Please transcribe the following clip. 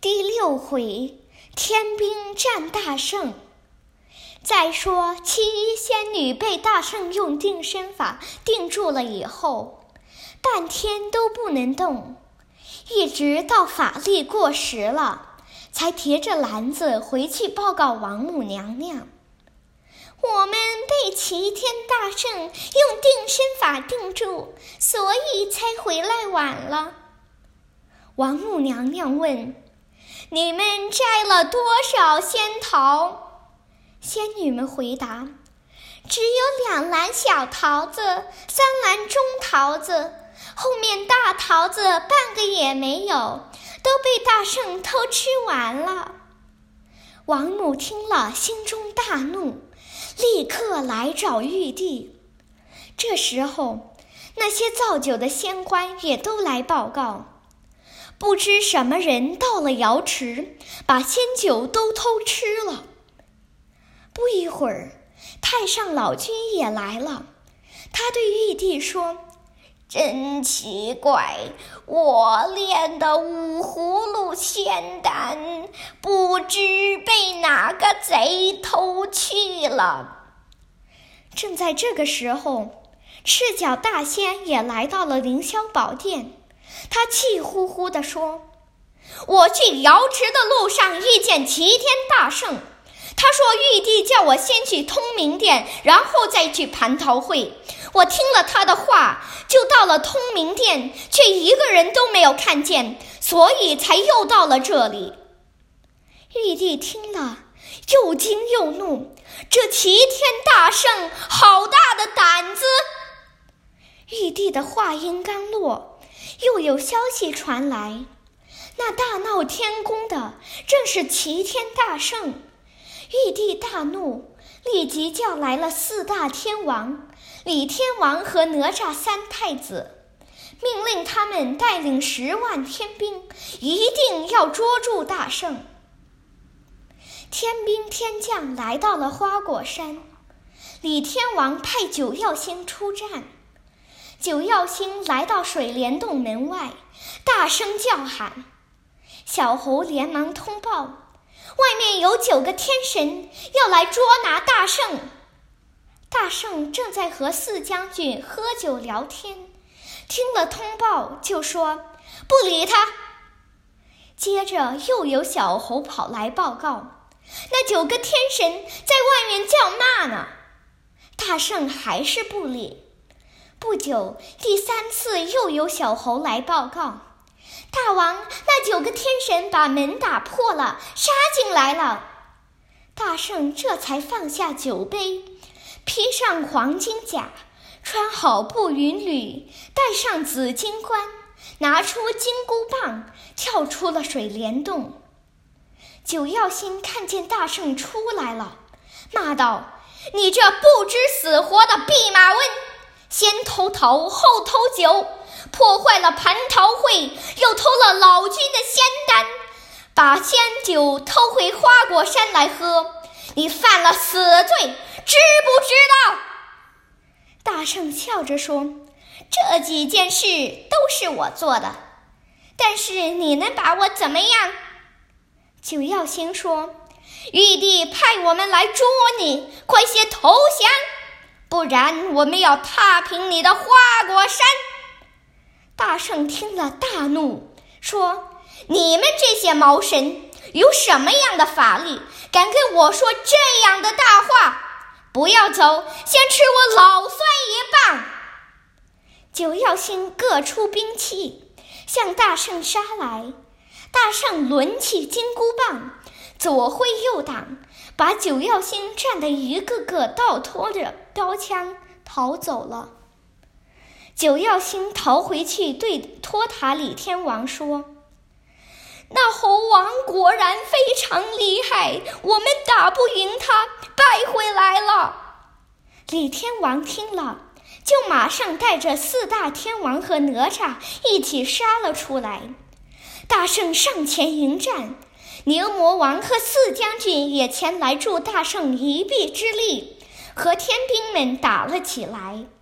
第6回，天兵战大圣。再说其余仙女被大圣用定身法定住了以后，半天都不能动，一直到法力过时了，才提着篮子回去报告王母娘娘。我们被齐天大圣用定身法定住，所以才回来晚了。王母娘娘问：你们摘了多少仙桃？仙女们回答：只有2篮小桃子，3篮中桃子，后面大桃子半个也没有，都被大圣偷吃完了。王母听了，心中大怒，立刻来找玉帝。这时候，那些造酒的仙官也都来报告，不知什么人到了瑶池，把仙酒都偷吃了。不一会儿，太上老君也来了，他对玉帝说：真奇怪，我炼的5葫芦仙丹，不知被哪个贼偷去了。正在这个时候，赤脚大仙也来到了凌霄宝殿，他气呼呼地说：我去瑶池的路上遇见齐天大圣，他说玉帝叫我先去通明殿，然后再去蟠桃会。我听了他的话，就到了通明殿，却一个人都没有看见，所以才又到了这里。玉帝听了，又惊又怒，这齐天大圣好大的胆子！玉帝的话音刚落，又有消息传来，那大闹天宫的正是齐天大圣。玉帝大怒，立即叫来了4大天王、李天王和哪吒3太子，命令他们带领10万天兵，一定要捉住大圣。天兵天将来到了花果山，李天王派九曜星出战。九曜星来到水帘洞门外，大声叫喊。小猴连忙通报，外面有9个天神要来捉拿大圣。大圣正在和4将军喝酒聊天，听了通报就说：不理他。接着又有小猴跑来报告，那9个天神在外面叫骂呢。大圣还是不理。不久，第3次又有小猴来报告，大王，那9个天神把门打破了，杀进来了。大圣这才放下酒杯，披上黄金甲，穿好布云履，戴上紫金冠，拿出金箍棒，跳出了水帘洞。九曜星看见大圣出来了，骂道：你这不知死活的弼马温，先偷桃后偷酒，破坏了蟠桃会，又偷了老君的仙丹，把仙酒偷回花果山来喝，你犯了死罪，知不知道？大圣笑着说：这几件事都是我做的，但是你能把我怎么样？九曜星说：玉帝派我们来捉你，快些投降，不然我们要踏平你的花果山。大圣听了大怒，说：你们这些毛神有什么样的法力，敢跟我说这样的大话？不要走，先吃我老孙一棒！九曜星各出兵器，向大圣杀来。大圣抡起金箍棒，左挥右挡，把九曜星战得一个个倒拖着刀枪逃走了。九曜星逃回去，对托塔李天王说：那猴王果然非常厉害，我们打不赢他，败回来了。李天王听了，就马上带着4大天王和哪吒一起杀了出来。大圣上前迎战，牛魔王和4将军也前来助大圣一臂之力，和天兵们打了起来。